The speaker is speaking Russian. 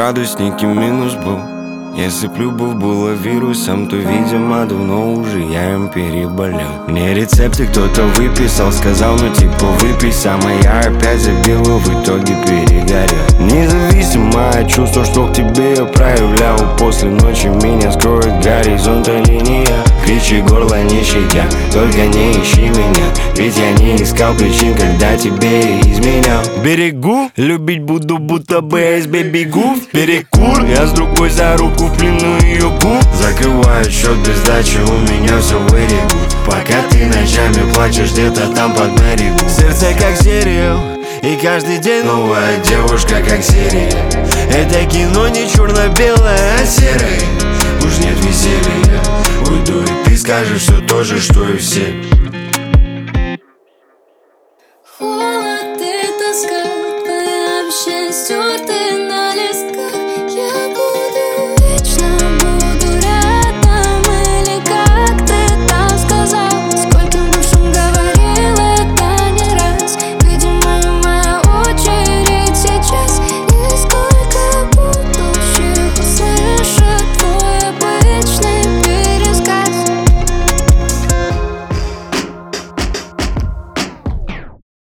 градусники минус был. Если б любовь была вирусом, то, видимо, давно уже я им переболел. Мне рецепты кто-то выписал, сказал, ну типа выпей сам, а я опять забил и в итоге перегорел. Независимое чувство, что к тебе я проявлял. После ночи меня скроет горизонта линия. Кричи горло не щадя, только не ищи меня, ведь я не искал причин, когда тебе изменял. Берегу, любить буду, будто бы СБ бегу в перекур. Я с другой за руку в плену ее губ. Закрываю счет без сдачи, у меня все вырегут. Пока ты ночами плачешь где-то там под берегу. Сердце как сериал, и каждый день новая девушка как серия. Это кино не черно-белое, а серое. Уж нет веселья, уйду и ты скажешь все то же, что и все.